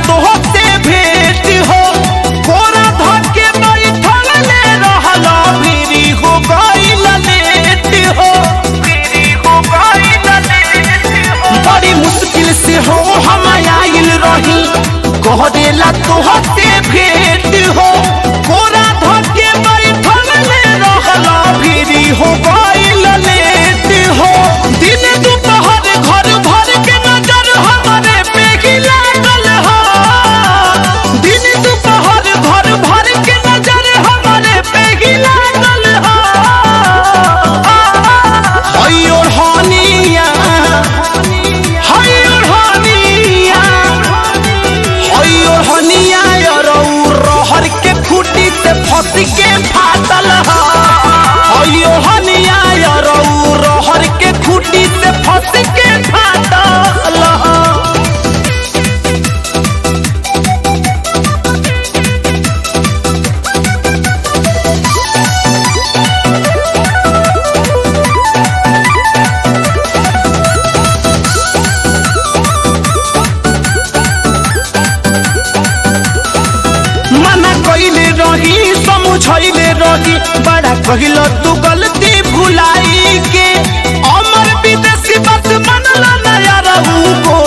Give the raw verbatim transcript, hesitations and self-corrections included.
तोहसे भेंट हो कोरा धके बैठल ले रहल फिरी हो गइल लेट हो फिरी हो गइल लेट हो बड़ी मुश्किल से हो हम आइल रही कहदेला तोहसे भेंट हो कोरा धके बैठल ले रहल फिरी हो गइल लेट हो दिन दोपहर घर भर के नजर हमारे पे ही लागल हो दिन दोपहर घर भर के नजर हमारे पे ही लागल हो हयो हनिया हयो हनिया हयो हनिया यारो रहर के खूटी से फंस के फाटल हो हयो हनिया यारो रहर के खूटी से फंस के फाटल हो मना कइले रही समझैले रही बड़ा कहिल तू गलती भुलाई के अमर विदेशी बात मनला नया रहू को